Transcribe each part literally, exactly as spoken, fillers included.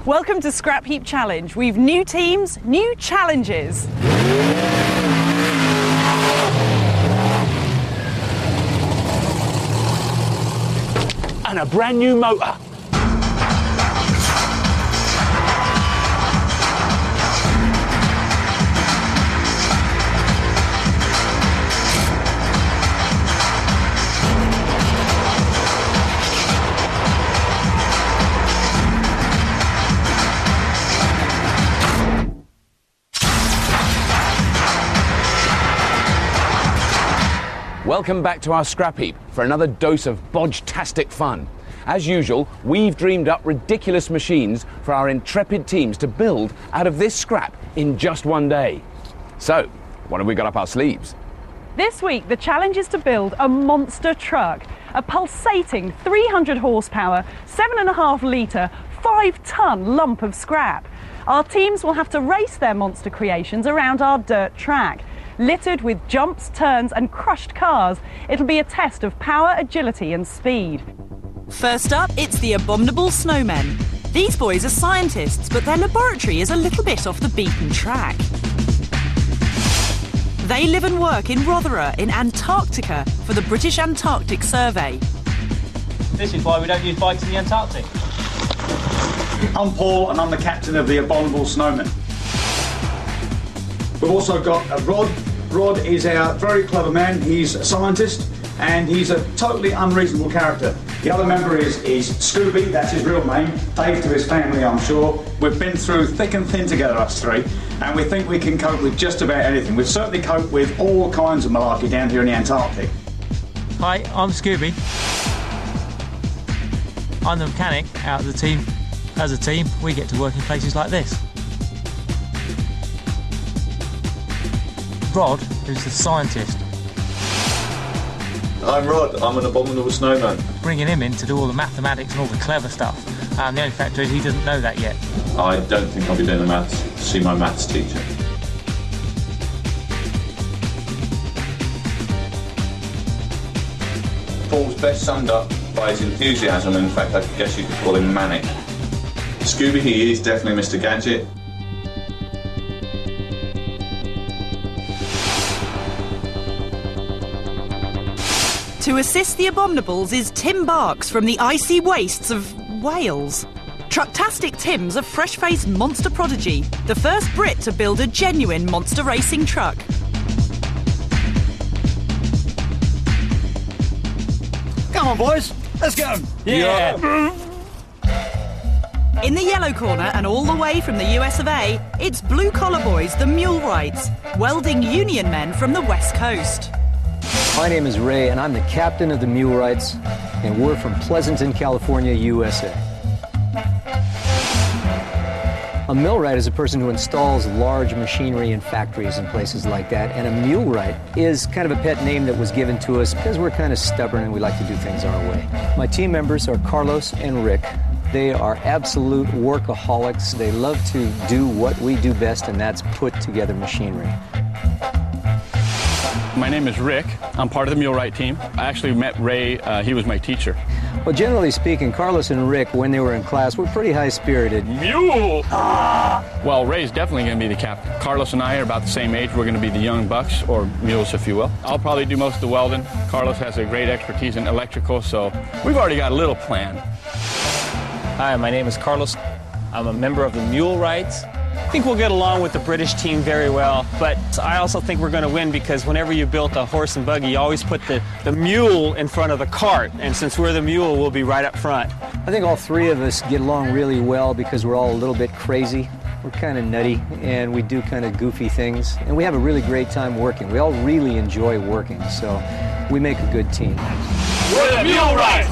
Welcome to Scrap Heap Challenge. We've new teams, new challenges. And a brand new motor. Welcome back to our scrap heap for another dose of bodge-tastic fun. As usual, we've dreamed up ridiculous machines for our intrepid teams to build out of this scrap in just one day. So, what have we got up our sleeves? This week, the challenge is to build a monster truck, a pulsating three hundred horsepower, seven and a half litre, five ton lump of scrap. Our teams will have to race their monster creations around our dirt track. Littered with jumps, turns and crushed cars, it'll be a test of power, agility and speed. First up, it's the Abominable Snowmen. These boys are scientists, but their laboratory is a little bit off the beaten track. They live and work in Rothera in Antarctica for the British Antarctic Survey. This is why we don't use bikes in the Antarctic. I'm Paul and I'm the captain of the Abominable Snowmen. We've also got uh, Rod. Rod is our very clever man. He's a scientist and he's a totally unreasonable character. The other member is, is Scooby, that's his real name. Dave to his family, I'm sure. We've been through thick and thin together, us three, and we think we can cope with just about anything. We've certainly coped with all kinds of malarkey down here in the Antarctic. Hi, I'm Scooby. I'm the mechanic out of the team. As a team, we get to work in places like this. Rod, who's the scientist. I'm Rod, I'm an Abominable Snowman. Bringing him in to do all the mathematics and all the clever stuff. And the only fact is he doesn't know that yet. I don't think I'll be doing the maths. See my maths teacher. Paul's best summed up by his enthusiasm. In fact, I guess you could call him manic. Scooby, he is definitely Mister Gadget. To assist the Abominables is Tim Barks from the icy wastes of Wales. Trucktastic Tim's a fresh-faced monster prodigy, the first Brit to build a genuine monster racing truck. Come on, boys, let's go. Yeah! In the yellow corner and all the way from the U S of A, it's blue-collar boys, the Mulewrights, welding union men from the West Coast. My name is Ray, and I'm the captain of the Mulewrights, and we're from Pleasanton, California, U S A. A millwright is a person who installs large machinery in factories and places like that, and a Mulewright is kind of a pet name that was given to us because we're kind of stubborn and we like to do things our way. My team members are Carlos and Rick. They are absolute workaholics. They love to do what we do best, and that's put together machinery. My name is Rick. I'm part of the Mulewright team. I actually met Ray. Uh, he was my teacher. Well, generally speaking, Carlos and Rick, when they were in class, were pretty high-spirited. Mule! Ah! Well, Ray's definitely going to be the captain. Carlos and I are about the same age. We're going to be the young bucks, or mules, if you will. I'll probably do most of the welding. Carlos has a great expertise in electrical, so we've already got a little plan. Hi, my name is Carlos. I'm a member of the Mulewrights. I think we'll get along with the British team very well, but I also think we're going to win because whenever you built a horse and buggy, you always put the, the mule in front of the cart, and since we're the mule, we'll be right up front. I think all three of us get along really well because we're all a little bit crazy. We're kind of nutty, and we do kind of goofy things, and we have a really great time working. We all really enjoy working, so we make a good team. We're the Mulewrights!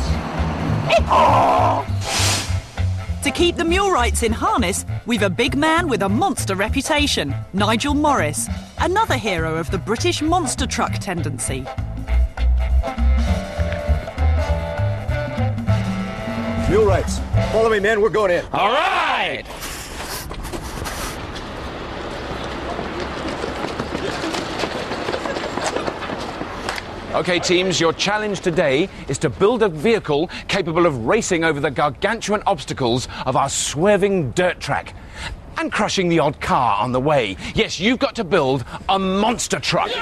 To keep the Mulewrights in harness, we've a big man with a monster reputation, Nigel Morris, another hero of the British monster truck tendency. Mulewrights, follow me, men, we're going in. All right! OK, teams, your challenge today is to build a vehicle capable of racing over the gargantuan obstacles of our swerving dirt track and crushing the odd car on the way. Yes, you've got to build a monster truck.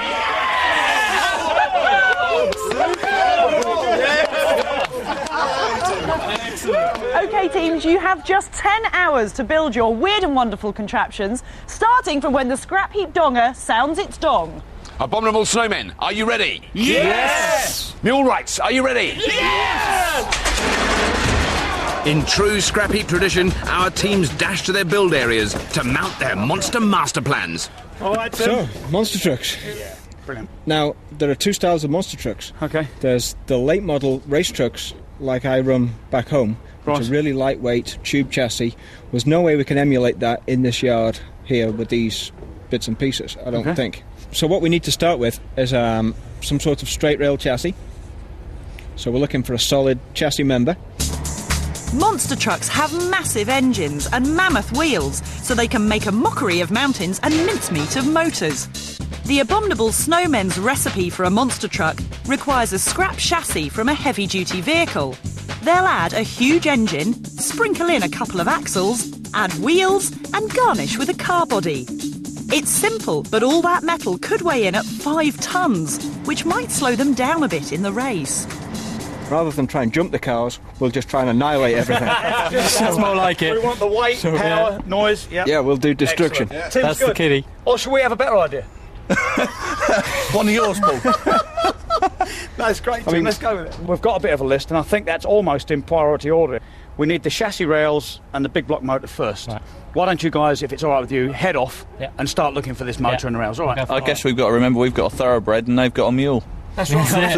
OK, teams, you have just ten hours to build your weird and wonderful contraptions, starting from when the scrap heap donger sounds its dong. Abominable Snowmen, are you ready? Yes! Mule Rights, are you ready? Yes! In true scrap heap tradition, our teams dash to their build areas to mount their monster master plans. All right, Tim. So, monster trucks. Yeah, brilliant. Now, there are two styles of monster trucks. Okay. There's the late model race trucks, like I run back home, Right. which are really lightweight, tube chassis. There's no way we can emulate that in this yard here with these bits and pieces, I don't Okay. think. So what we need to start with is um, some sort of straight rail chassis. So we're looking for a solid chassis member. Monster trucks have massive engines and mammoth wheels, so they can make a mockery of mountains and mincemeat of motors. The Abominable Snowmen's recipe for a monster truck requires a scrap chassis from a heavy-duty vehicle. They'll add a huge engine, sprinkle in a couple of axles, add wheels, and garnish with a car body. It's simple, but all that metal could weigh in at five tons, which might slow them down a bit in the race. Rather than try and jump the cars, we'll just try and annihilate everything. That's more like it. We want the weight, So, power, yeah. noise. Yep. Yeah, we'll do destruction. Excellent. Tim's That's the good. kitty. Or should we have a better idea? One of yours, Paul. That's great, Tim. mean- Let's go with it. We've got a bit of a list, and I think that's almost in priority order. We need the chassis rails and the big block motor first. Right. Why don't you guys, if it's all right with you, head off Yeah. and start looking for this motor Yeah. and the rails? All right. Okay. I guess we've got to remember we've got a thoroughbred and they've got a mule. That's right.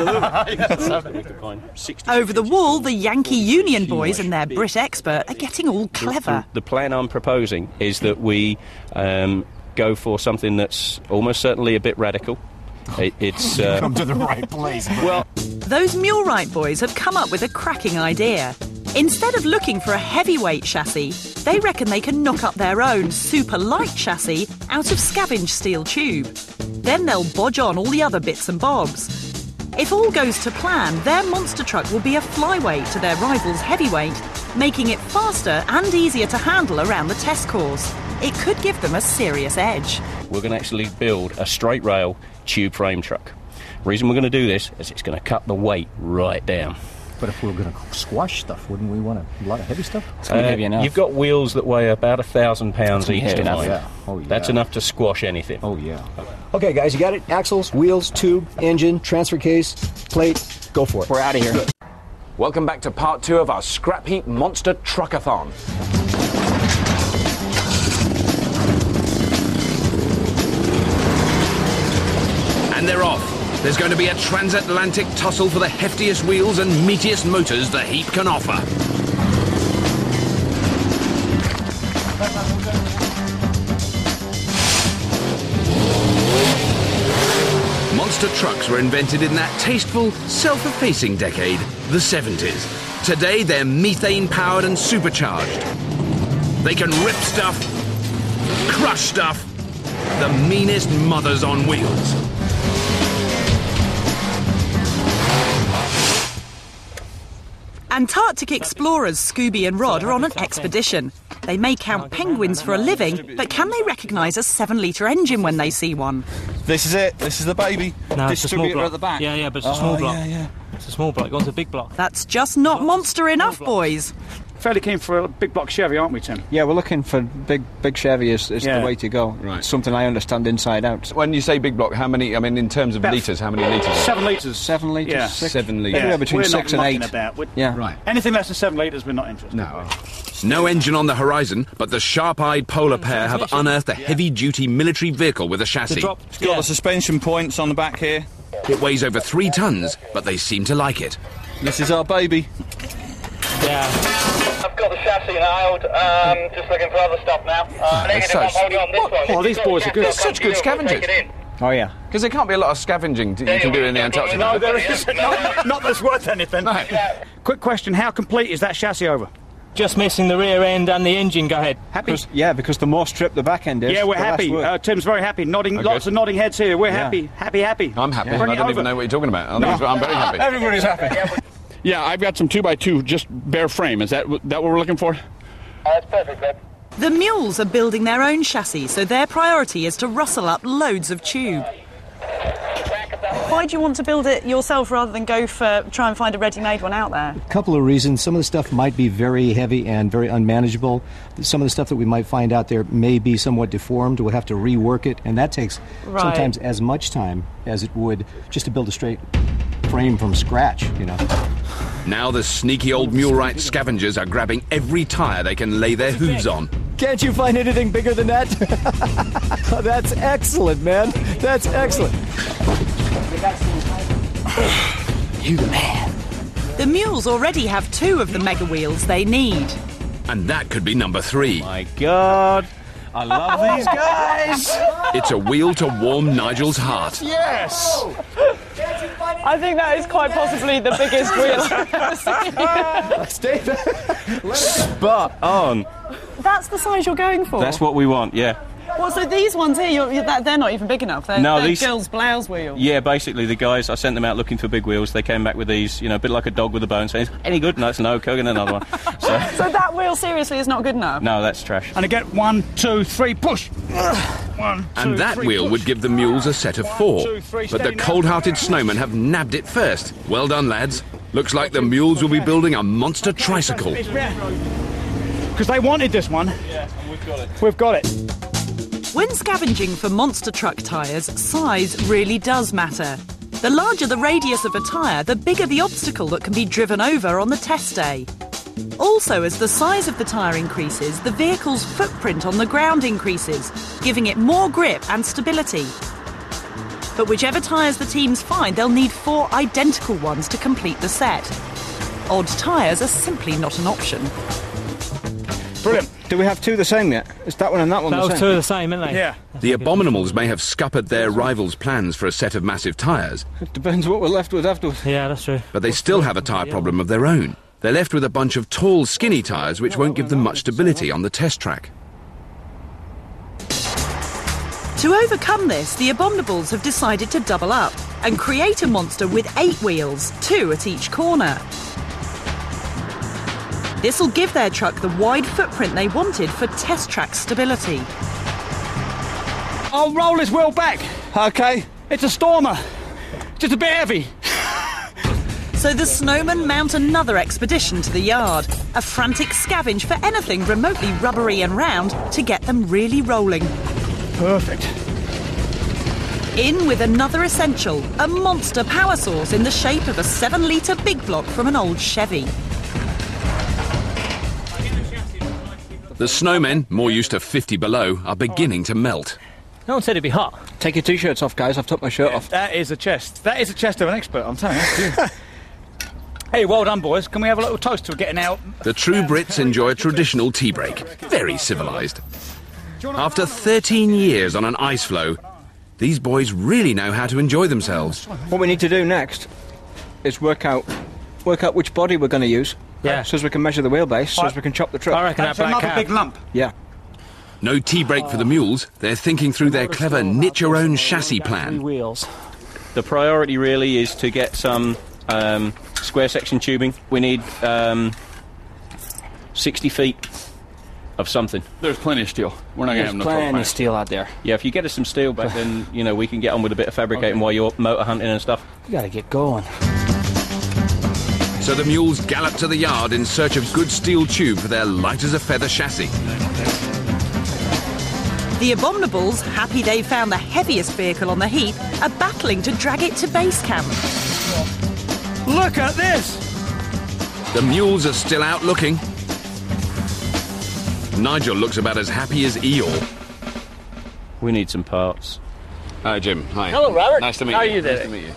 Over the wall, the Yankee Union boys and their Brit expert are getting all clever. The plan I'm proposing is that we um, go for something that's almost certainly a bit radical. It, it's uh, Come to the right place. well, Those Mulewright boys have come up with a cracking idea. Instead of looking for a heavyweight chassis, they reckon they can knock up their own super light chassis out of scavenged steel tube. Then they'll bodge on all the other bits and bobs. If all goes to plan, their monster truck will be a flyweight to their rival's heavyweight, making it faster and easier to handle around the test course. It could give them a serious edge. we're going to actually build a straight rail tube frame truck. The reason we're going to do this is it's going to cut the weight right down. But if we were going to squash stuff, wouldn't we want a lot of heavy stuff? It's going to Uh, be heavy enough. You've got wheels that weigh about a thousand pounds It's each. heavy enough. tonight. Yeah. Oh, yeah. That's enough to squash anything. Oh, yeah. Okay, guys, you got it? Axles, wheels, tube, engine, transfer case, plate. Go for it. We're out of here. Welcome back to part two of our Scrap Heap Monster Truckathon. And they're off. There's going to be a transatlantic tussle for the heftiest wheels and meatiest motors the heap can offer. Monster trucks were invented in that tasteful, self-effacing decade, the seventies. Today, they're methane-powered and supercharged. They can rip stuff, crush stuff, the meanest mothers on wheels. Antarctic explorers Scooby and Rod are on an expedition. They may count penguins for a living, but can they recognise a seven-litre engine when they see one? This is it. This is the baby. No, it's a small Distributor block. at the back. Yeah, yeah, but it's a Oh, small block. yeah, yeah. It's a small block. Go on to a big block. That's just not monster enough, boys. Fairly keen for a big block Chevy, aren't we, Tim? Yeah, we're looking for big big Chevy is, is Yeah. the way to go. Right. It's something I understand inside out. When you say big block, how many, I mean, in terms of About litres, how many litres? Seven litres. Seven litres, Yeah. six? Seven litres. Anywhere between We're six not and mucking eight. About. We're- Yeah. Right. Anything less than seven litres, we're not interested. No. No engine on the horizon, but the sharp-eyed polar pair have unearthed a heavy-duty military vehicle with a chassis. It's got the suspension points on the back here. It weighs over three tons, but they seem to like it. This is our baby. Yeah. I've got the chassis nailed, um, just looking for other stuff now. Uh, negative, I'm holding on this one. Oh, these boys are good. If you've got Such good chassis, I'll come to you, scavengers. we'll take it in. Oh, yeah. Because there can't be a lot of scavenging t- you can do in the Antarctic. No, there isn't. Not, not that's worth anything. No. Quick question, how complete is that chassis over? Just missing the rear end and the engine. Go ahead. Happy? Because, yeah, because the more stripped the back end is. Yeah, we're the happy. Uh, Tim's very happy. Nodding, Okay. lots of nodding heads here. We're Yeah. happy, happy, happy. I'm happy. Bring I it don't over. even know what you're talking about. I'm, I'm very happy. Everybody's happy. Yeah, I've got some two by two, just bare frame. Is that that what we're looking for? That's perfect, Greg. The mules are building their own chassis, so their priority is to rustle up loads of tube. Why do you want to build it yourself rather than go for try and find a ready-made one out there? A couple of reasons. Some of the stuff might be very heavy and very unmanageable. Some of the stuff that we might find out there may be somewhat deformed. We'll have to rework it, and that takes Right. sometimes as much time as it would just to build a straight frame from scratch, you know. Now the sneaky old Mulewright scavengers are grabbing every tyre they can lay their hooves on. Can't you find anything bigger than that? That's excellent, man. That's excellent. You the man. The mules already have two of the mega wheels they need. And that could be number three. My God, I love these guys. It's a wheel to warm Nigel's heart. Yes! I think that is quite possibly the biggest wheel I've ever seen. Stay there. Spot on. That's the size you're going for? That's what we want, yeah. Well, so these ones here, you're, you're, that, they're not even big enough. They're, No, they're these- girls' blouse wheels. Yeah, basically the guys, I sent them out looking for big wheels. They came back with these, you know, a bit like a dog with a bone, saying, any good? No, it's no, go get another one. So, So that wheel seriously is not good enough? no, that's trash. And again, one, two, three, push. One, two, And that three, wheel push. would give the mules a set of four. two, three, But the steady now. cold-hearted snowmen have nabbed it first. Well done, lads. Looks like the mules will be building a monster tricycle. Because they wanted this one. Yeah, and we've got it. We've got it. When scavenging for monster truck tyres, size really does matter. The larger the radius of a tyre, the bigger the obstacle that can be driven over on the test day. Also, as the size of the tyre increases, the vehicle's footprint on the ground increases, giving it more grip and stability. But whichever tyres the teams find, they'll need four identical ones to complete the set. Odd tyres are simply not an option. Brilliant. Do we have two the same yet? Is that one and that one the Those same? two are the same, aren't they? Yeah. The Abominables may have scuppered their rivals' plans for a set of massive tyres, It depends what we're left with afterwards. Yeah, that's true. but they still have a tyre problem of their own. They're left with a bunch of tall, skinny tyres which won't give them much stability on the test track. To overcome this, the Abominables have decided to double up and create a monster with eight wheels, two at each corner. This will give their truck the wide footprint they wanted for test track stability. I'll roll his wheel back. Okay. It's a Stormer. Just a bit heavy. So the snowmen mount another expedition to the yard, a frantic scavenge for anything remotely rubbery and round to get them really rolling. Perfect. In with another essential, a monster power source in the shape of a seven litre big block from an old Chevy. The snowmen, more used to fifty below, are beginning to melt. No one said it'd be hot. Take your t-shirts off, guys. I've took my shirt off. That is a chest. That is a chest of an expert, I'm telling you. Hey, well done, boys. Can we have a little toast to getting out? The true Brits enjoy a traditional tea break. Very civilised. After thirteen years on an ice floe, these boys really know how to enjoy themselves. What we need to do next is work out work out which body we're going to use. Yeah. So as we can measure the wheelbase, so as we can chop the truck. I reckon That's that black another cab. big lump. Yeah. No tea break for the mules. They're thinking through their clever knit-your-own chassis Three plan. wheels. The priority really is to get some um, square section tubing. We need um, sixty feet of something. There's plenty of steel. We're not going to have There's no trouble. plenty of steel out there. Yeah, if you get us some steel back, then you know we can get on with a bit of fabricating while you're motor hunting and stuff. We gotta get going. So the mules gallop to the yard in search of good steel tube for their light-as-a-feather chassis. The Abominables, happy they found the heaviest vehicle on the heap, are battling to drag it to base camp. Look at this! The mules are still out looking. Nigel looks about as happy as Eeyore. We need some parts. Hi, Jim. Hi. Hello, Robert. Nice to meet How you. are you Nice today? to meet you.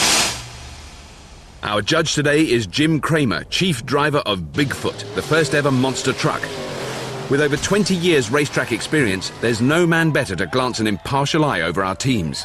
Our judge today is Jim Kramer, chief driver of Bigfoot, the first ever monster truck. With over twenty years racetrack experience, there's no man better to glance an impartial eye over our teams.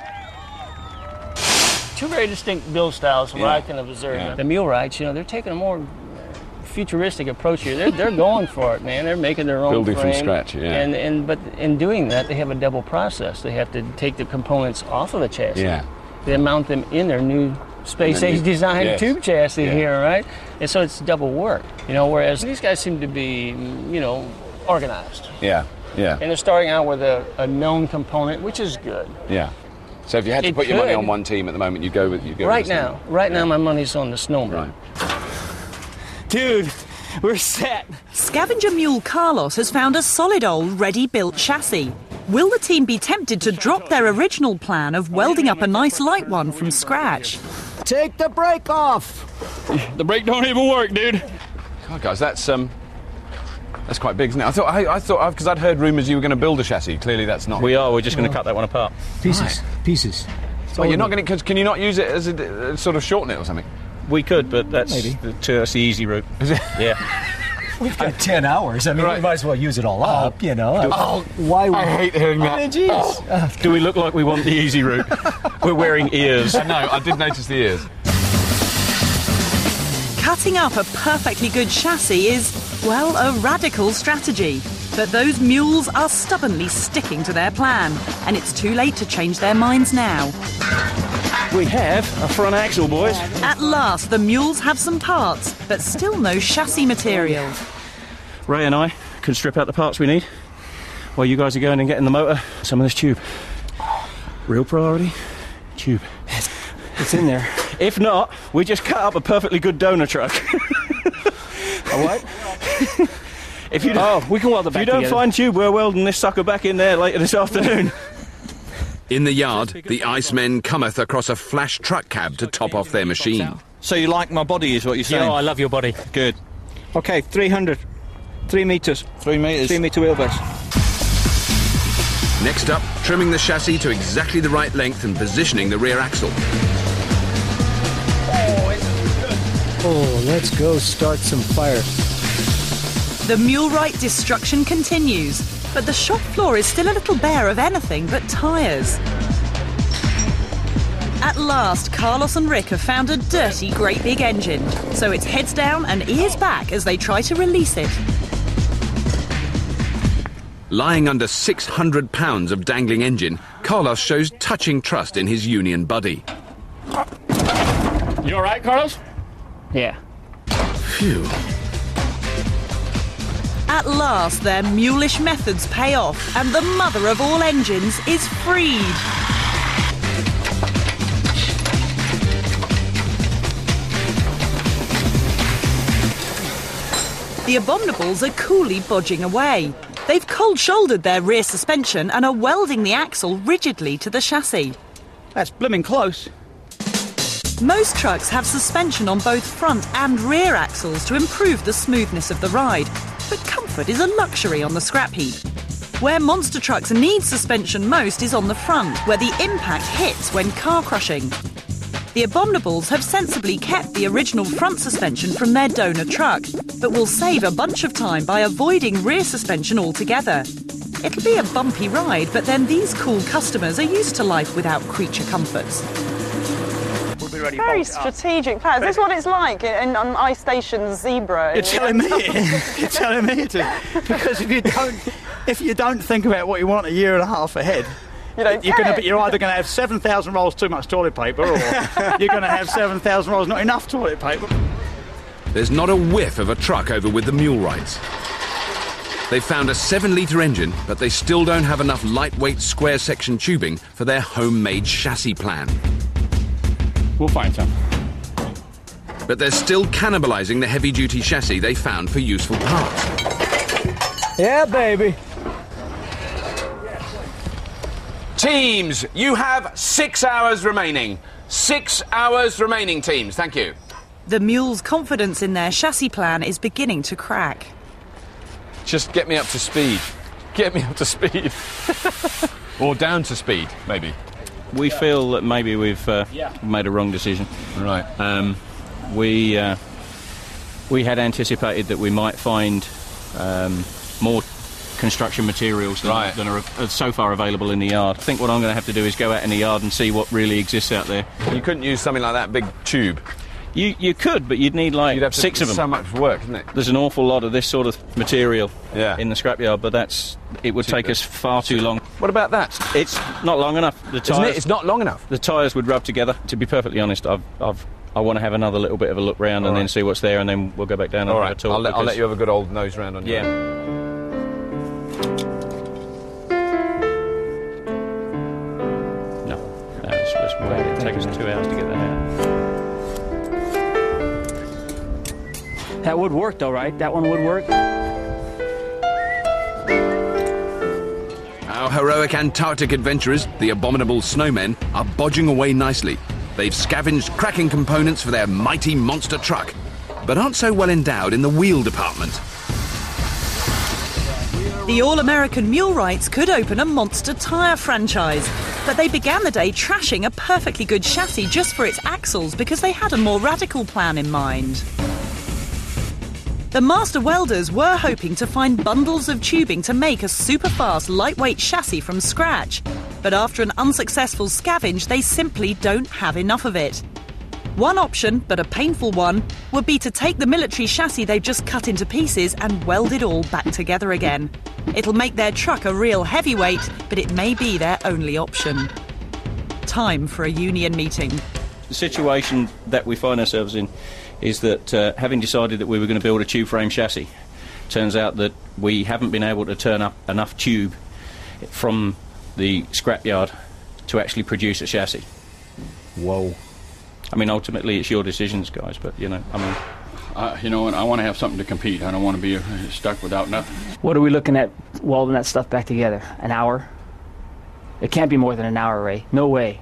Two very distinct build styles from what I can observe. The Mulewrights, you know, they're taking a more futuristic approach here. They're, they're going for it, man. They're making their own Building from frame. scratch, yeah. And, and, but in doing that, they have a double process. They have to take the components off of the chassis. Yeah. They mount them in their new space-age new- design yes. tube chassis Yeah. here, right? And so it's double work, you know, whereas these guys seem to be, you know, organized. Yeah, yeah, And they're starting out with a, a known component, which is good. yeah. So if you had to It put your money could. on one team at the moment, you go with you go Right with the now, Snowman. right now my money's on the Snowman. Dude, we're set. Scavenger Mule Carlos has found a solid old ready-built chassis. Will the team be tempted to drop their original plan of welding up a nice light one from scratch? Take the brake off! The brake don't even work, dude. God, guys, that's um, that's quite big, isn't it? I thought I, I thought because I'd heard rumours you were going to build a chassis. Clearly, that's not. We are. We're just going to cut that one apart. Pieces, pieces. Well, you're not going to. Can you not use it as a uh, sort of shorten it or something? We could, but that's Maybe. the, that's the easy route. Is it? Yeah. We've got ten hours. I mean, we might as well use it all up, you know. Oh, Why would... I hate hearing I that. mean, jeez. Uh, Do we look like we want the easy route? We're wearing ears. I know. I did notice the ears. Cutting up a perfectly good chassis is, well, a radical strategy. But those mules are stubbornly sticking to their plan, and it's too late to change their minds now. We have a front axle, boys. At last, the mules have some parts, but still no chassis material. Ray and I can strip out the parts we need while you guys are going and getting the motor, some of this tube. Real priority, tube. It's in there. If not, we just cut up a perfectly good donor truck. A what? If you Oh, we can weld it if back you don't together. find tube, we're welding this sucker back in there later this afternoon. In the yard, the Icemen cometh across a flash truck cab to top off their machine. So you like my body, is what you're saying? Yo, I love your body. Good. Okay, three hundred. Three metres. Three metres. Three metre wheelbase. Next up, trimming the chassis to exactly the right length and positioning the rear axle. Oh, let's go start some fire. The Mulewright destruction continues, but the shop floor is still a little bare of anything but tyres. At last, Carlos and Rick have found a dirty, great big engine, so it's heads down and ears back as they try to release it. Lying under six hundred pounds of dangling engine, Carlos shows touching trust in his union buddy. You all right, Carlos? Yeah. Phew. At last, their mulish methods pay off, and the mother of all engines is freed. The Abominables are coolly bodging away. They've cold-shouldered their rear suspension and are welding the axle rigidly to the chassis. That's blooming close. Most trucks have suspension on both front and rear axles to improve the smoothness of the ride, but comfort is a luxury on the scrap heap. Where monster trucks need suspension most is on the front, where the impact hits when car crushing. The Abominables have sensibly kept the original front suspension from their donor truck, but will save a bunch of time by avoiding rear suspension altogether. It'll be a bumpy ride, but then these cool customers are used to life without creature comforts. Very strategic plan. Is this what it's like in, on Ice Station's Zebra? You're telling me, you're telling me to, because if you don't, if you don't think about what you want a year and a half ahead, You don't you're get going to it. be, you're either going to have seven thousand rolls too much toilet paper, or you're going to have seven thousand rolls not enough toilet paper. There's not a whiff of a truck over with the Mulewrights. They've found a seven litre engine, but they still don't have enough lightweight square section tubing for their homemade chassis plan. We'll find some. But they're still cannibalising the heavy-duty chassis they found for useful parts. Yeah, baby. Teams, you have six hours remaining. Six hours remaining, teams. Thank you. The mule's confidence in their chassis plan is beginning to crack. Just get me up to speed. Get me up to speed. Or down to speed, maybe. We feel that maybe we've uh, made a wrong decision. Right. Um, we uh, we had anticipated that we might find um, more construction materials than, Right. than are uh, so far available in the yard. I think what I'm going to have to do is go out in the yard and see what really exists out there. You couldn't use something like that big tube. You you could, but you'd need like You'd have to, six of them. So much work, isn't it? There's an awful lot of this sort of material yeah. in the scrapyard, but that's it would Too take good. us far too long. What about that? It's not long enough. The Isn't tyres, it? It's not long enough. The tyres would rub together. To be perfectly honest, I've I've I want to have another little bit of a look round All and right. then see what's there, and then we'll go back down and All have right, a talk. I'll let, I'll because- let you have a good old nose round on you. Yeah. No, no it's, it's way. It'll take us two hours to get that out. That would work, though, right? That one would work. Our heroic Antarctic adventurers, the Abominable Snowmen, are bodging away nicely. They've scavenged cracking components for their mighty monster truck, but aren't so well endowed in the wheel department. The All-American Mulewrights could open a monster tyre franchise, but they began the day trashing a perfectly good chassis just for its axles because they had a more radical plan in mind. The master welders were hoping to find bundles of tubing to make a super-fast, lightweight chassis from scratch, but after an unsuccessful scavenge, they simply don't have enough of it. One option, but a painful one, would be to take the military chassis they've just cut into pieces and weld it all back together again. It'll make their truck a real heavyweight, but it may be their only option. Time for a union meeting. The situation that we find ourselves in is that uh, having decided that we were going to build a tube frame chassis, turns out that we haven't been able to turn up enough tube from the scrapyard to actually produce a chassis. Whoa. I mean, ultimately it's your decisions, guys, but, you know, I mean... Uh, you know what, I want to have something to compete. I don't want to be uh, stuck without nothing. What are we looking at welding that stuff back together? An hour? It can't be more than an hour, Ray. No way.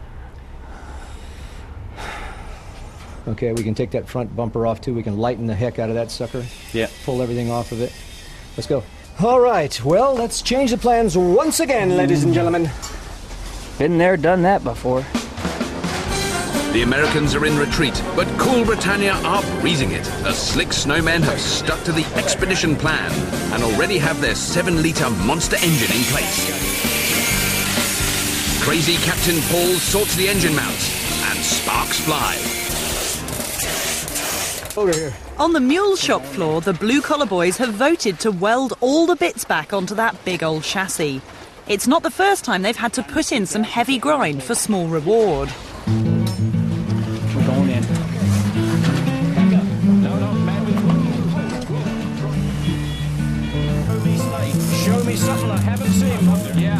Okay, we can take that front bumper off too. We can lighten the heck out of that sucker. Yeah. Pull everything off of it. Let's go. All right, well, let's change the plans once again, ladies and gentlemen. Been there, done that before. The Americans are in retreat, but Cool Britannia are breezing it. The slick snowmen have stuck to the expedition plan and already have their seven-litre monster engine in place. Crazy Captain Paul sorts the engine mounts, and sparks fly. Over here. On the mule shop floor, the blue-collar boys have voted to weld all the bits back onto that big old chassis. It's not the first time they've had to put in some heavy grind for small reward. We're going in. Show me something I haven't seen. Yeah.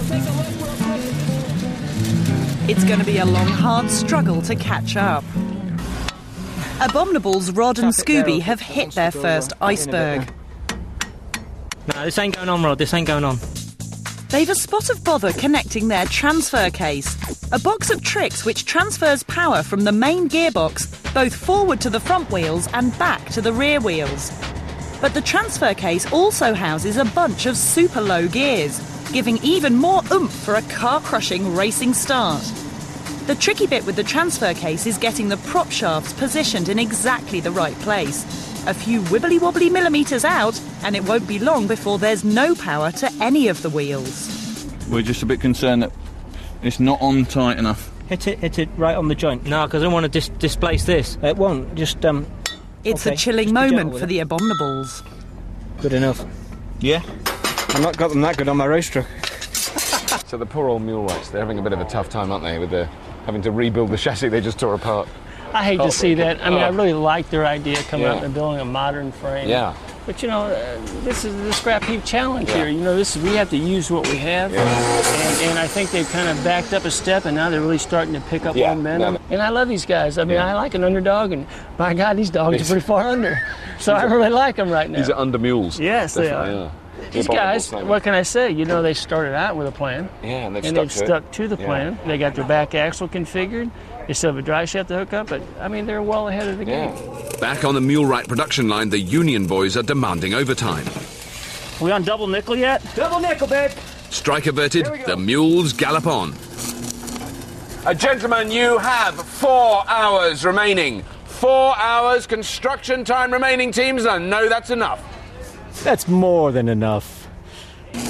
It's going to be a long, hard struggle to catch up. Abominables Rod and Scooby have hit their first iceberg. No, this ain't going on, Rod. This ain't going on. They've a spot of bother connecting their transfer case, a box of tricks which transfers power from the main gearbox both forward to the front wheels and back to the rear wheels. But the transfer case also houses a bunch of super low gears, giving even more oomph for a car-crushing racing start. The tricky bit with the transfer case is getting the prop shafts positioned in exactly the right place. A few wibbly-wobbly millimetres out, and it won't be long before there's no power to any of the wheels. We're just a bit concerned that it's not on tight enough. Hit it, hit it right on the joint. No, because I don't want to dis- displace this. It won't. Just, um... It's okay. a chilling Just be gentle moment with for it. the Abominables. Good enough. Yeah. I've not got them that good on my race truck. So the poor old Mulewrights, they're having a bit of a tough time, aren't they, with the having to rebuild the chassis they just tore apart. I hate Oh. to see that. I mean, Oh. I really like their idea coming Yeah. out and building a modern frame. Yeah. But you know, uh, this is the scrap heap challenge Yeah. here. You know, this is, we have to use what we have, Yeah. and, and I think they've kind of backed up a step, and now they're really starting to pick up Yeah. momentum. No, no. And I love these guys. I mean, Yeah. I like an underdog, and by God, these dogs These- are pretty far under. So I These are- really like them right now. These are under mules. Yes, they Definitely, are. yeah. These The guys, Abominable what can I say? You know, they started out with a plan. Yeah, and they've and stuck they've to it. stuck to the Yeah. plan. They got their back axle configured. They still have a dry shaft to hook up, but I mean, they're well ahead of the game. Back on the Mulewright production line, the Union boys are demanding overtime. We on double nickel yet? Double nickel, babe. Strike averted, the mules gallop on. Uh, gentlemen, you have four hours remaining. Four hours construction time remaining, teams. I know that's enough. That's more than enough. This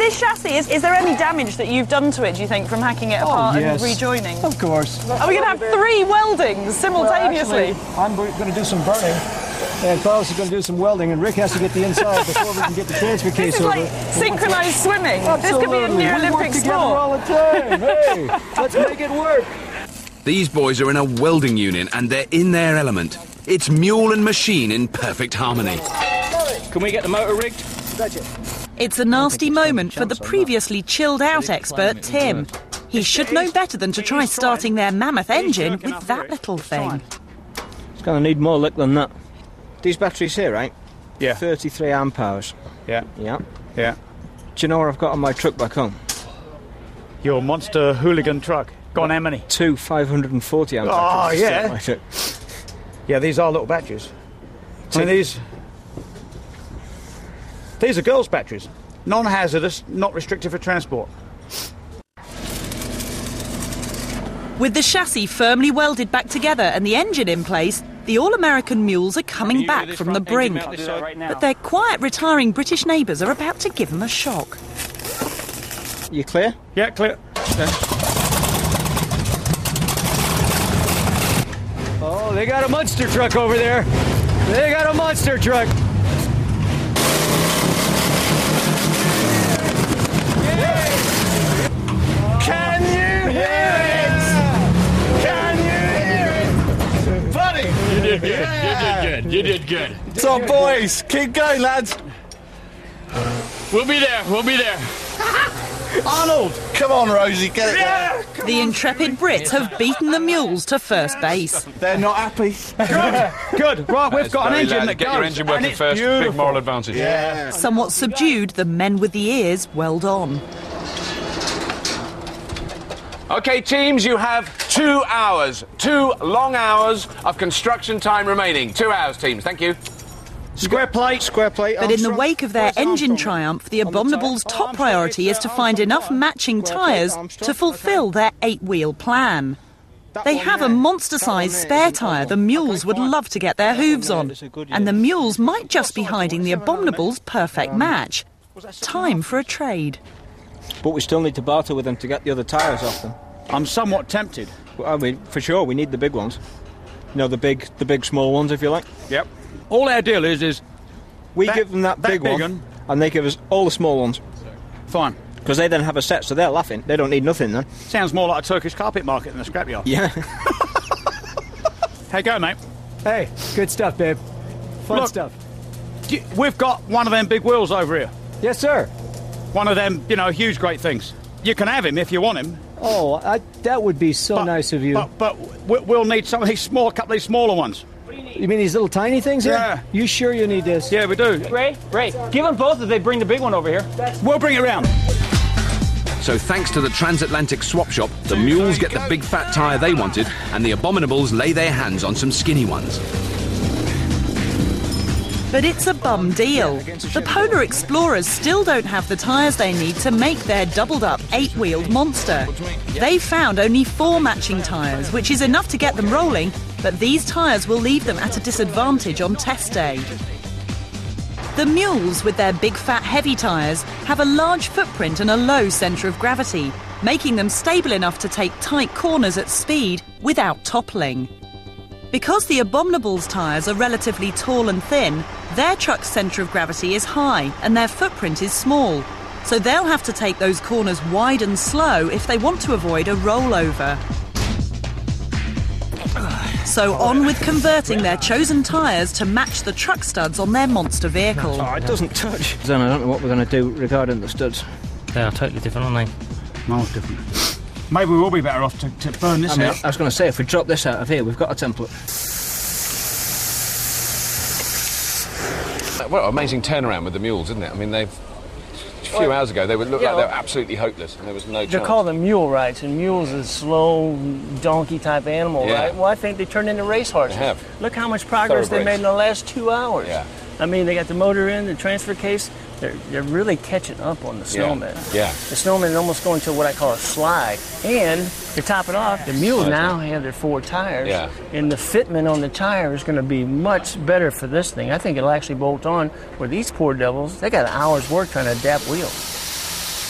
this chassis, is, is there any damage that you've done to it, do you think, from hacking it apart oh, yes. and rejoining? Of course. Are we going to have three weldings simultaneously? Well, actually, I'm going to do some burning, and Carlos is going to do some welding, and Rick has to get the inside before we can get the transfer case This is over. like synchronised swimming. Absolutely. This could be a near we Olympic work together sport. all the time. Hey, let's make it work. These boys are in a welding unit and they're in their element. It's mule and machine in perfect harmony. Can we get the motor rigged? It's a nasty moment for the previously chilled-out expert, Tim. He should know better than to try starting their mammoth engine with that little thing. It's going to need more lick than that. These batteries here, right? Yeah. thirty-three amp hours. Yeah. Yeah. Yeah. Do you know what I've got on my truck back home? Your monster hooligan truck. Go on, how many? Two five hundred forty amp Oh, batteries. yeah. My truck. Yeah, these are little batteries. I mean, these... These are girls' batteries. Non-hazardous, not restricted for transport. With the chassis firmly welded back together and the engine in place, the All-American mules are coming back from the brink. But their quiet, retiring British neighbours are about to give them a shock. You clear? Yeah, clear. Okay. Oh, they got a monster truck over there. They got a monster truck. Can you hear it? Can you hear it? Buddy! You did good. You did good. You did good. So, boys, keep going, lads. We'll be there. We'll be there. Arnold! Come on, Rosie, get it yeah, there. The intrepid Brits have beaten the mules to first base. They're not happy. Good. Good. Right, we've got an engine loud. that Get goes. your engine working and it's first. beautiful. Big moral advantage. Yeah. Somewhat subdued, the men with the ears weld on. OK, teams, you have two hours. Two long hours of construction time remaining. Two hours, teams. Thank you. Square plate, square plate. But in the wake of their engine triumph, the Abominable's top priority is to find enough matching tyres to fulfil their eight-wheel plan. They have a monster-sized spare tyre the mules would love to get their hooves on, and the mules might just be hiding the Abominable's perfect match. Time for a trade. But we still need to barter with them to get the other tyres off them. I'm somewhat tempted. Well, I mean, for sure, we need the big ones. You know, the big, the big small ones, if you like. Yep. All our deal is, is... We that, give them that, that big, big one, one, and they give us all the small ones. Fine. Because they then have a set, so they're laughing. They don't need nothing then. Sounds more like a Turkish carpet market than a scrapyard. Yeah. Hey, go, mate. Hey, good stuff, babe. Fun Look, stuff. We've got one of them big wheels over here. Yes, sir. One of them, you know, huge, great things. You can have him if you want him. Oh, I, that would be so but, nice of you. But, but we'll need some of these small, a couple of these smaller ones. You mean these little tiny things here? Yeah. You sure you need this? Yeah, we do. Ray, Ray, give them both if they bring the big one over here. We'll bring it round. So thanks to the transatlantic swap shop, the mules get the big fat tyre they wanted, and the Abominables lay their hands on some skinny ones. But it's a bum deal. The Polar Explorers still don't have the tyres they need to make their doubled-up eight-wheeled monster. They've found only four matching tyres, which is enough to get them rolling, but these tyres will leave them at a disadvantage on test day. The mules, with their big fat heavy tyres, have a large footprint and a low centre of gravity, making them stable enough to take tight corners at speed without toppling. Because the Abominable's tyres are relatively tall and thin, their truck's centre of gravity is high and their footprint is small, so they'll have to take those corners wide and slow if they want to avoid a rollover. So on with converting their chosen tyres to match the truck studs on their monster vehicle. Oh, it doesn't touch. Then I don't know what we're going to do regarding the studs. They are totally different, aren't they? Miles different. Maybe we will be better off to, to burn this I mean, out. I was going to say, if we drop this out of here, we've got a template. What an amazing turnaround with the mules, isn't it? I mean, they've... A few hours ago, they would look yeah, like they were absolutely hopeless, and there was no They're chance. called them mule rides, and mules is slow, donkey-type animal, Yeah. right? Well, I think they turned into race horses. They have. Look how much progress they made in the last two hours. Yeah. I mean, they got the motor in, the transfer case. They're, they're really catching up on the snowmen. Yeah. yeah. The snowmen almost going to what I call a slide. And to top it off, the mules now have their four tires. Yeah. And the fitment on the tire is going to be much better for this thing. I think it'll actually bolt on, where these poor devils, they got an hour's work trying to adapt wheels.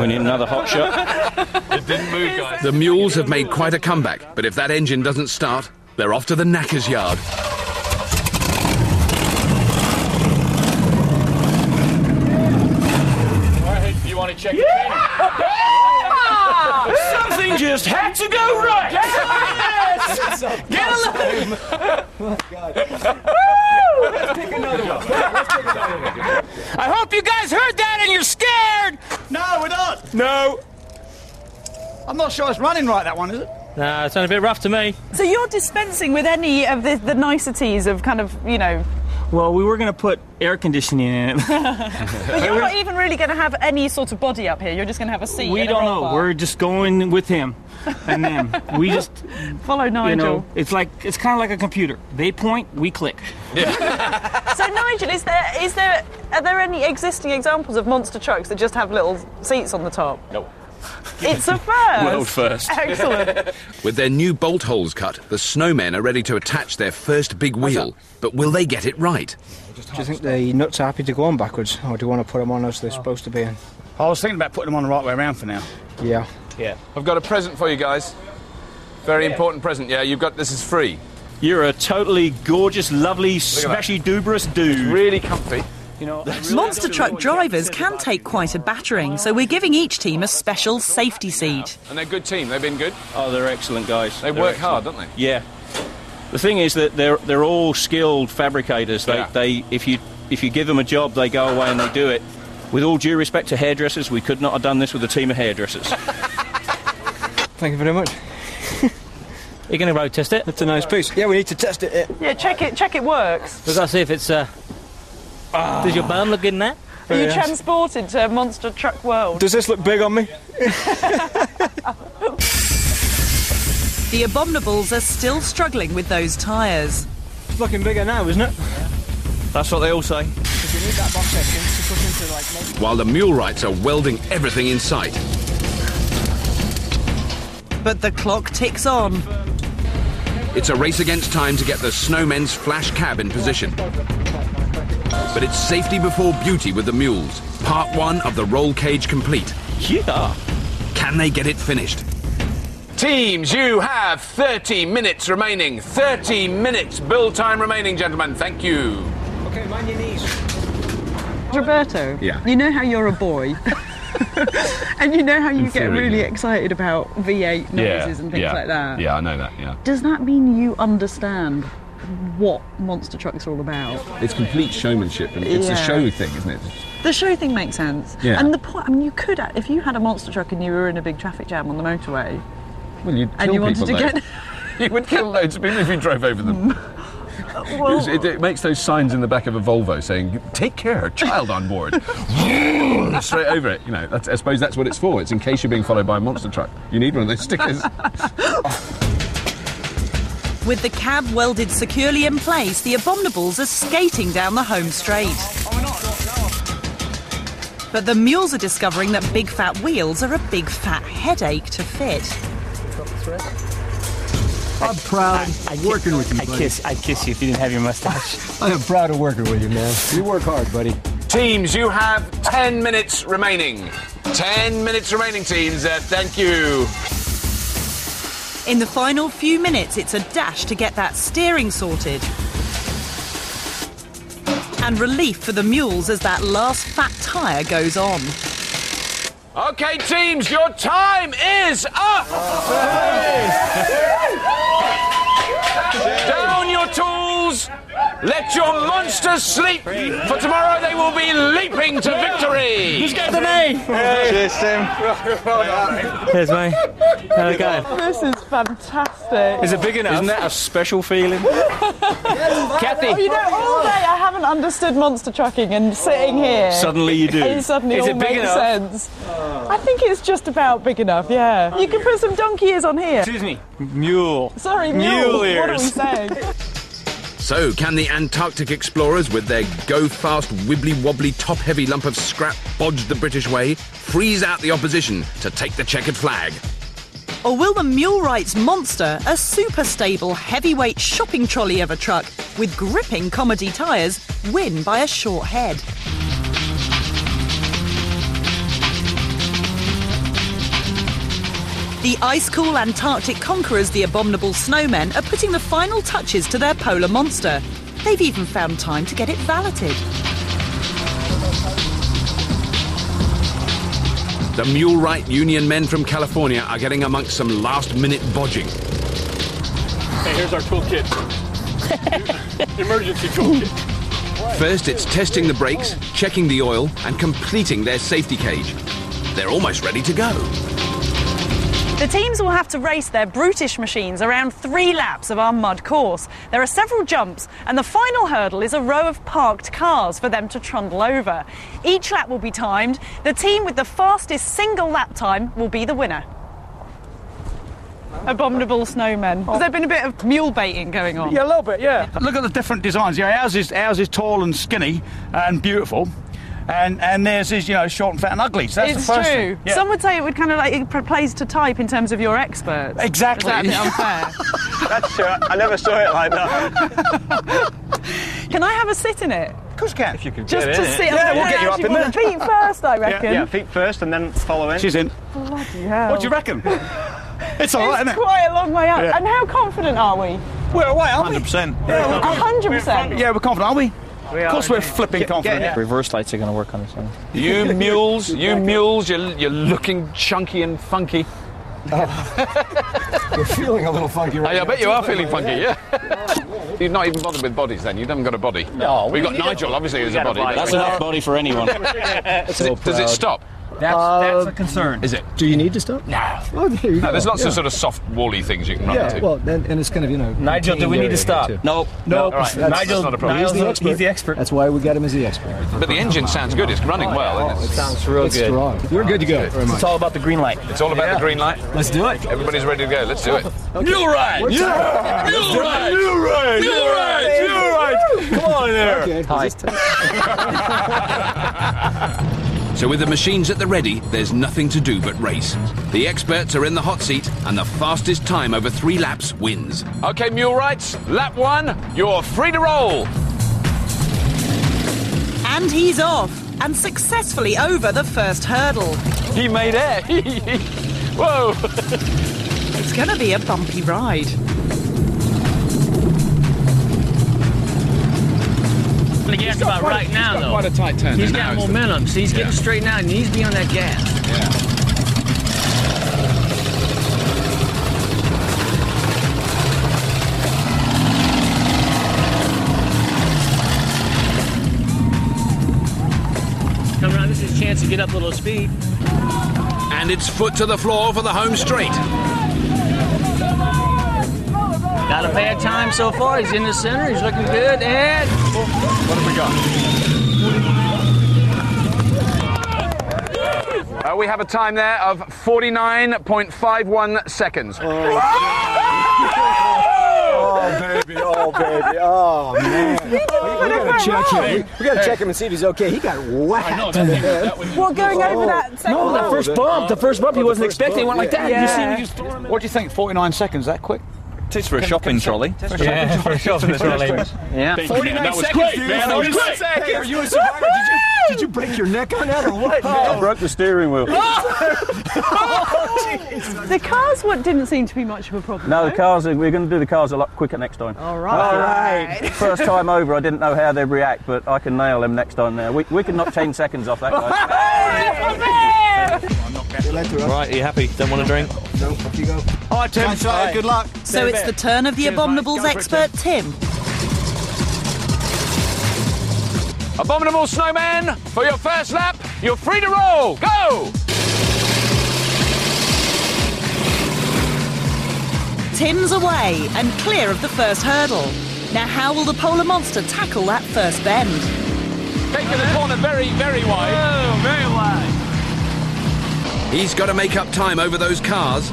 We need another hot shot. It didn't move, guys. The mules have made quite a comeback, but if that engine doesn't start, they're off to the knackers yard. You want to check yeah! it? Yeah! Something just had to go right. Yes! Get a look. Oh, God. Let's take another one. Let's take another one. I hope you guys heard that and you're scared. No, we're not. No. I'm not sure it's running right, that one, is it? Nah, it's sounded a bit rough to me. So you're dispensing with any of the, the niceties of kind of, you know... Well, we were going to put air conditioning in it. But you're not even really going to have any sort of body up here. You're just going to have a seat. We and a don't roll know. bar. We're just going with him and them. We just follow Nigel. You know, it's like it's kind of like a computer. They point, we click. So Nigel, is there is there are there any existing examples of monster trucks that just have little seats on the top? Nope. It's a first. World first. Excellent. With their new bolt holes cut, the snowmen are ready to attach their first big wheel. But will they get it right? Do you think the nuts are happy to go on backwards, or do you want to put them on as they're supposed to be in? I was thinking about putting them on the right way around for now. Yeah. Yeah. I've got a present for you guys. Very yeah. important present. Yeah, you've got this is free. You're a totally gorgeous, lovely, smashy, duberous dude. It's really comfy. You know, really Monster truck drivers can take quite a battering, so we're giving each team a special safety seat. And they're a good team. They've been good. Oh, they're excellent guys. They they're work excellent. hard, don't they? Yeah. The thing is that they're they're all skilled fabricators. They yeah. they if you if you give them a job, they go away and they do it. With all due respect to hairdressers, we could not have done this with a team of hairdressers. Thank you very much. You're going to road test it? That's a nice piece. Yeah, we need to test it. Yeah, check it. Check it works. We've got to see if it's. Uh... Oh. Does your bum look good in that? Are you yes. transported to Monster Truck World? Does this look big on me? The Abominables are still struggling with those tyres. It's looking bigger now, isn't it? Yeah. That's what they all say. Because you need that box section to put into like... Maybe... While the Mulewrights are welding everything in sight. But the clock ticks on. It's a race against time to get the snowmen's flash cab in position. But it's safety before beauty with the mules. Part one of the roll cage complete. Yeah. Can they get it finished? Teams, you have thirty minutes remaining. thirty minutes build time remaining, gentlemen. Thank you. Okay, mind your knees. Roberto, yeah. You know how you're a boy. And you know how you In get theory, really yeah. excited about V eight noises yeah, and things yeah. like that. Yeah, I know that, yeah. Does that mean you understand what monster trucks are all about? It's complete showmanship, and it's yeah. a show thing, isn't it? The show thing makes sense. Yeah. And the point, I mean, you could, if you had a monster truck and you were in a big traffic jam on the motorway, well, you'd and kill you wanted people, to though. get... You would kill loads of people if you drove over them. Well, it, it makes those signs in the back of a Volvo saying, take care, child on board. Straight over it. You know, that's, I suppose that's what it's for. It's in case you're being followed by a monster truck. You need one of those stickers. With the cab welded securely in place, the Abominables are skating down the home straight. But the mules are discovering that big fat wheels are a big fat headache to fit. I'm proud I, I of working kiss, with you, I buddy. kiss, I'd kiss you if you didn't have your mustache. I am proud of working with you, man. You work hard, buddy. Teams, you have ten minutes remaining. Ten minutes remaining, teams. Uh, thank you. In the final few minutes, it's a dash to get that steering sorted. And relief for the mules as that last fat tyre goes on. OK, teams, your time is up! Down your tools! Let your monsters sleep, for tomorrow they will be leaping to victory! Who's got the name? Cheers, Tim. Here's mate. How's it going? This is fantastic. Is it big enough? Isn't that a special feeling? Kathy. Oh, you know, all day I haven't understood monster trucking, and sitting here... Suddenly you do. It suddenly Is all it big makes enough? sense. I think it's just about big enough, yeah. You can put some donkey ears on here. Excuse me. Mule. Sorry, mule. Mule What are we ears. saying? So, can the Antarctic explorers, with their go-fast, wibbly-wobbly, top-heavy lump of scrap bodge the British way, freeze out the opposition to take the checkered flag? Or will the Mulewrights Monster, a super stable, heavyweight shopping trolley of a truck with gripping comedy tyres, win by a short head? The ice-cool Antarctic conquerors, the Abominable Snowmen, are putting the final touches to their polar monster. They've even found time to get it valeted. The Mule-Right Union men from California are getting amongst some last-minute bodging. Hey, here's our toolkit. Emergency toolkit. First, it's testing the brakes, checking the oil, and completing their safety cage. They're almost ready to go. The teams will have to race their brutish machines around three laps of our mud course. There are several jumps, and the final hurdle is a row of parked cars for them to trundle over. Each lap will be timed. The team with the fastest single lap time will be the winner. Abominable Snowmen. Has there been a bit of mule baiting going on? Yeah, a little bit, yeah. Look at the different designs. Yeah, ours is ours is tall and skinny and beautiful. And and theirs is, you know, short and fat and ugly. So that's it's the first true. thing. Yeah. Some would say it would kind of like it plays to type in terms of your experts. Exactly. Is that a bit unfair? That's true. I never saw it like that. Can I have a sit in it? Of course you can. If you can Just to sit. Yeah, we'll get you up in there. Feet first, I reckon. Yeah, yeah, feet first and then follow in. She's in. Bloody hell. What do you reckon? It's all right, isn't It's it? quite a long way up. Yeah. And how confident are we? We're away, aren't we? one hundred percent. Yeah, we're A hundred percent. Yeah, we're confident, aren't we? We of course, we're flipping confident. Yeah. Reverse lights are going to work on this one. You mules, you mules, you're, you're looking chunky and funky. We're feeling a little funky right Hey, I now. bet you are feeling funky, yeah. You've not even bothered with bodies then, you haven't got a body. No, We've got we- Nigel, obviously, who's a body. That's enough body for anyone. Does it, does it stop? That's, that's a concern. Is it? Do you need to stop? No. Oh, there you No, go. there's lots yeah. of sort of soft, wally things you can run Yeah, into. well, and, and it's kind of, you know... Nigel, do we contained need to area stop? here, too. Nope. No, All right. that's, Nigel- that's not a problem. Nigel's He's the the- expert. he's the expert. That's why we got him as the expert. But the engine sounds good, it's running well. It Isn't it? sounds real It's good. strong. We're good to go. Very much. It's all about the green light. It's all about the green light. Let's do it. Everybody's ready to go, let's do it. Mule ride! Yeah! Mule ride! Mule ride! Mule ride! Mule ride! Come on there! Okay. Hi. So with the machines at the ready, there's nothing to do but race. The experts are in the hot seat, and the fastest time over three laps wins. OK, mule rights, lap one, you're free to roll. And he's off, and successfully over the first hurdle. He made air. Whoa. It's going to be a bumpy ride. The gas about right now, though. Quite a tight turn. He's there got now, isn't it? momentum. See, he's getting Yeah. straightened out. He needs to be on that gas. Come around. This is his chance to get up a little speed. And it's foot to the floor for the home straight. Not a bad time so far. He's in the center. He's looking good. And What have we got? Uh, we have a time there of forty-nine point five one seconds. Oh, baby. Oh, baby. Oh, man. We, we gotta check him. We, we gotta check him and see if he's okay. He got whacked in the head. What, going over that second no, lap? the first bump. The first bump. He wasn't expecting. He went like that. Yeah. You see him just throw him in. What do you think? forty-nine seconds, that quick? Tis for a shopping trolley. Yeah, for sure. Yeah. forty-nine that was great, man. That was great. Hey, are you a survivor? Did you, did you break your neck on that or what? I broke the steering wheel. The cars what didn't seem to be much of a problem. No, the though. cars, are- we're going to do the cars a lot quicker next time. All right. All right. First time over, I didn't know how they'd react, but I can nail them next time now. We, we can knock ten seconds off that guy. Right, are you happy? Don't want a drink? No, off you go. All right, Tim. Right. Good luck. So it's the turn of the Abominables expert, Tim. Abominable Snowman, for your first lap, you're free to roll. Go! Tim's away and clear of the first hurdle. Now, how will the polar monster tackle that first bend? Taking the corner very, very wide. Oh, very wide. He's got to make up time over those cars.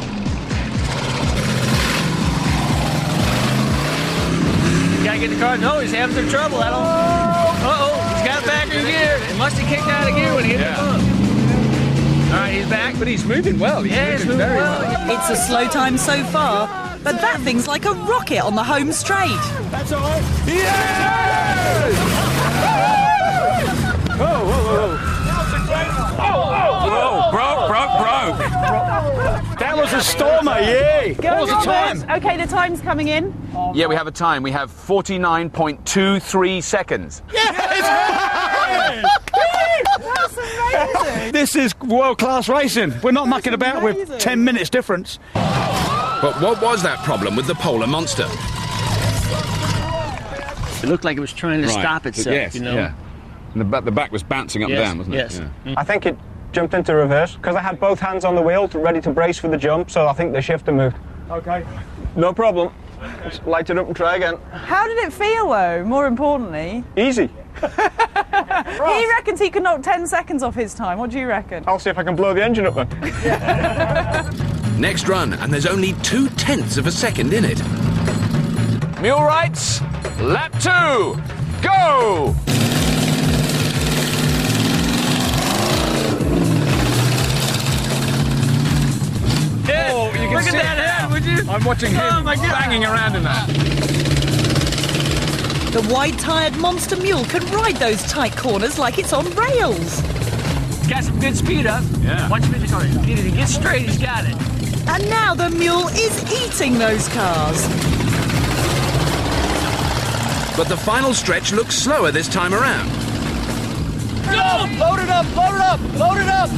Gotta get the car. No, he's having some trouble. I don't. Uh-oh, he's got it back in gear. It must have kicked out of gear when he hit Yeah. the bump. All right, he's back, but he's moving well. He's Yeah, moving very well. It's a slow time so far, but that thing's like a rocket on the home straight. That's all right. Broke, broke, broke. That was a Stormer, yay! Go, What was the Robert. time? Okay, the time's coming in. Yeah, we have a time. We have forty-nine point two three seconds. That's amazing. This is world-class racing. We're not mucking about with ten minutes difference. But what was that problem with the Polar Monster? It looked like it was trying to Right. stop itself, Yes, you know? yeah. And the, ba- the back was bouncing up Yes, and down, wasn't yes. it? Yeah. I think it jumped into reverse because I had both hands on the wheel to, ready to brace for the jump, so I think the shifter moved. Okay. No problem. Let's light it up and try again. How did it feel, though, more importantly? Easy. He reckons he could knock ten seconds off his time. What do you reckon? I'll see if I can blow the engine up then. Next run, and there's only two tenths of a second in it. Mule rights, lap two, go! Oh, you can Look at see that it head, now. would you? I'm watching him Oh, my God. banging around in that. The wide-tyred monster mule can ride those tight corners like it's on rails. Got some good speed up. Yeah. Watch him in the corner. If he gets straight, he's got it. And now the mule is eating those cars. But the final stretch looks slower this time around. Go! Load it up, load it up, load it up!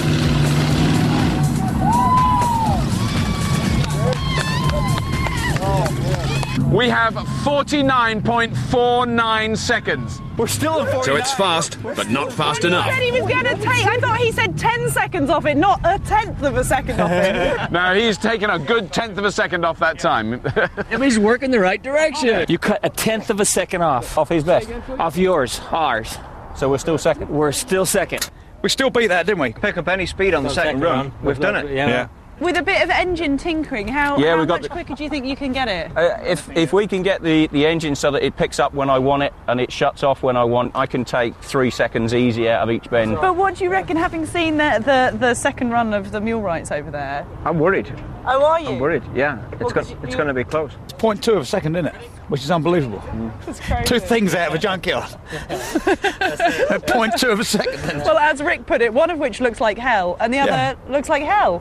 We have forty-nine point four nine seconds. We're still at forty-nine. So it's fast, but not fast enough. He said he was going to take... I thought he said ten seconds off it, not a tenth of a second off it. No, he's taken a good tenth of a second off that time. He's working the right direction. You cut a tenth of a second off. Off his best. Off yours, ours. So we're still second. We're still second. We still beat that, didn't we? Pick up any speed on the second run. We've done it. Yeah. With a bit of engine tinkering, how, Yeah, how we've got much the- quicker do you think you can get it? Uh, if if we can get the, the engine so that it picks up when I want it and it shuts off when I want, I can take three seconds easy out of each bend. But what do you reckon, having seen the, the, the second run of the mule rights over there? I'm worried. Oh, are you? I'm worried, yeah. It's, got, it's going to be close. It's point two of a second, isn't it? Which is unbelievable. That's crazy. Two things out of a junkyard. point two of a second. Well, as Rick put it, one of which looks like hell, and the other Yeah. looks like hell.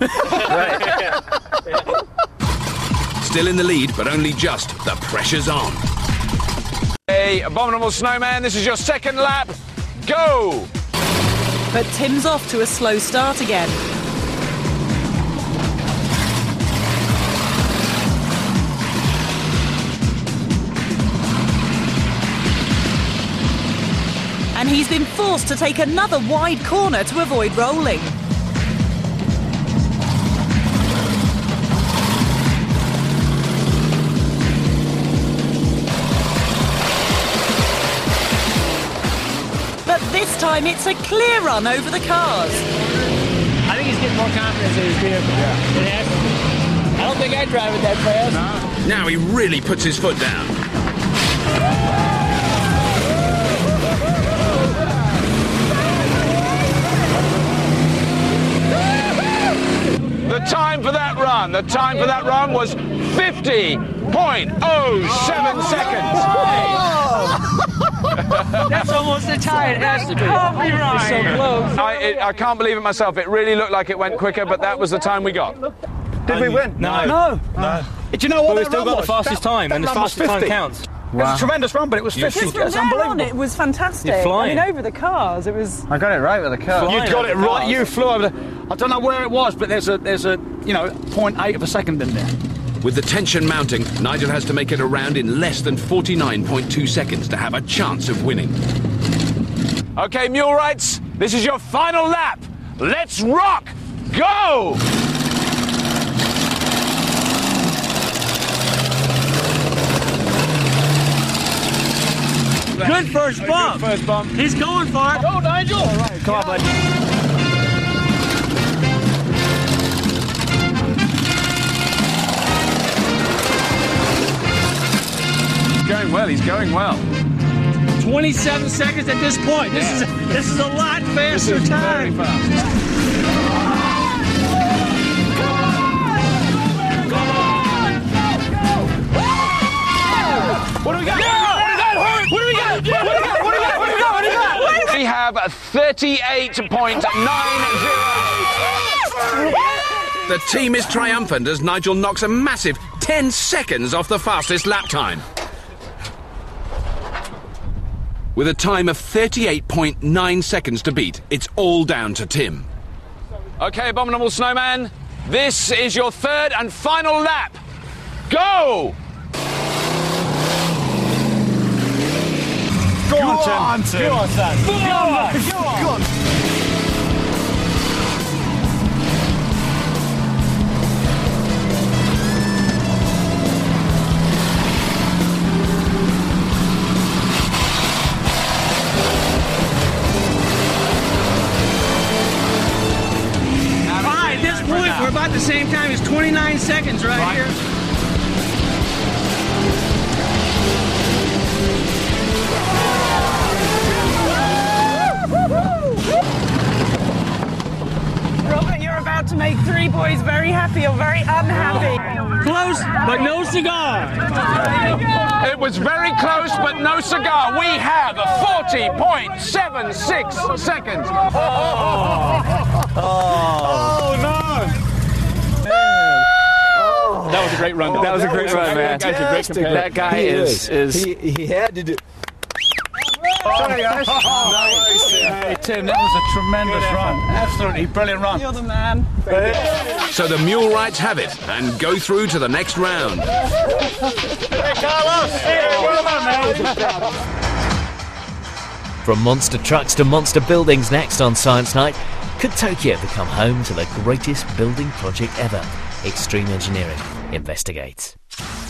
Still in the lead, but only just. The pressure's on. Hey, Abominable Snowman, this is your second lap. Go! But Tim's off to a slow start again. And he's been forced to take another wide corner to avoid rolling. But this time it's a clear run over the cars. I think he's getting more confidence in his vehicle. Yeah. It has to be. I don't think I'd drive it that fast. Now he really puts his foot down. The time for that run, the time for that run was fifty point oh seven seconds. That's almost a tie. It has to be. Can't be right. It's so close. I, it, I can't believe it myself. It really looked like it went quicker, but that was the time we got. Did we win? No. No. No. Do you know what But we that still run got was? the fastest That- time, that and the run was fastest time fifty. counts. It was a tremendous run, but it was fifty. Just from That's there on, unbelievable. it was fantastic. You're flying. I mean, over the cars, it was... I got it right with the car. You Flying got over it the right. cars. You flew over the. I don't know where it was, but there's a there's a you know point eight of a second in there. With the tension mounting, Nigel has to make it around in less than forty-nine point two seconds to have a chance of winning. Okay, mule rights, this is your final lap. Let's rock! Go! Good first bump. Good first bump. He's going for it. Go, Nigel. All right, come on, buddy. He's going well, he's going well. twenty-seven seconds at this point. This is a, this is a lot faster time. Very fast. What do we got? What do we got? What do we got? What do we got? What do we got? What do we got? What do we got? What do we got? We have thirty-eight point nine zero. The team is triumphant as Nigel knocks a massive ten seconds off the fastest lap time. With a time of thirty-eight point nine seconds to beat, it's all down to Tim. OK, Abominable Snowman, this is your third and final lap. Go! Go on, Tim. Go on, son. Go on. Go on. Go on. At this point, we're about the same time as twenty-nine seconds right, right. here. Robert, you're about to make three boys very happy or very unhappy. Close, but no cigar. It was very close, but no cigar. We have forty point seven six seconds. Oh, oh no. That was a great run. Oh, that was that a great was run, man. That guy's a great That guy he is is. He, he had to do. Sorry, guys. Nice. Hey, Tim, that was a tremendous run. Absolutely brilliant run. You're the man. So the mule rights have it and go through to the next round. Hey, Carlos. Hey, well done, man. From monster trucks to monster buildings next on Science Night, could Tokyo become home to the greatest building project ever? Extreme Engineering investigates.